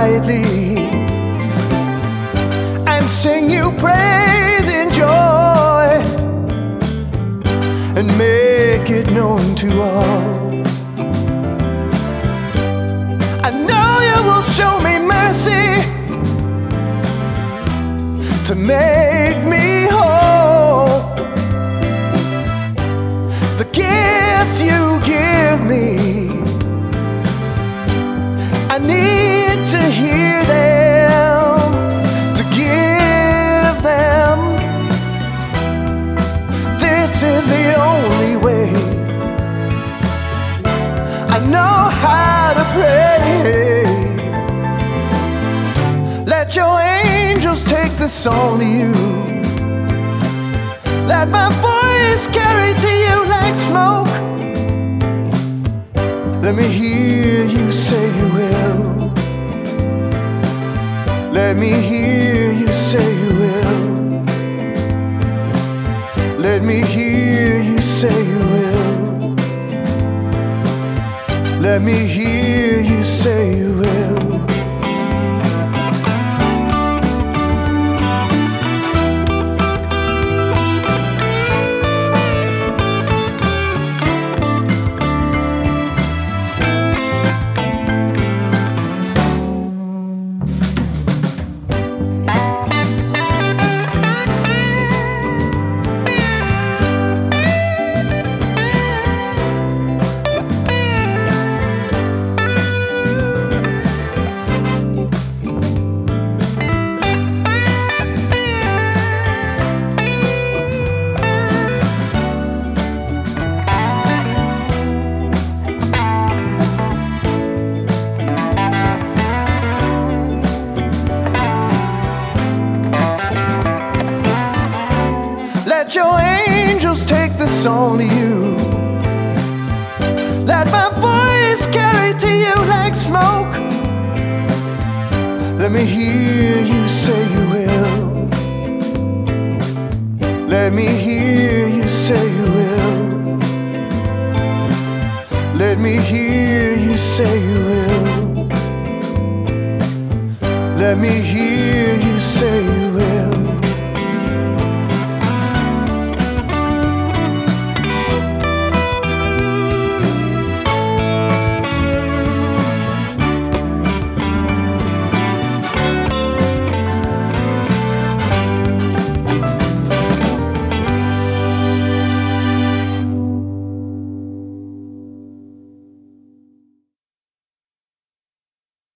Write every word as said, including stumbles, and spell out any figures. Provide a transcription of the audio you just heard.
lightly and sing you praise and joy and make it known to all. I know you will show me mercy to make me whole. The gifts you give me, I need to hear them, to give them. This is the only way I know how to pray. Let your angels take the song to you. Let my voice carry to you like smoke. Let me hear you say you will. Let me hear you say you will. Let me hear you say you will. Let me hear you say you will. Let your angels take the song to you. Let my voice carry to you like smoke. Let me hear you say you will. Let me hear you say you will. Let me hear you say you will. Let me hear you say you will.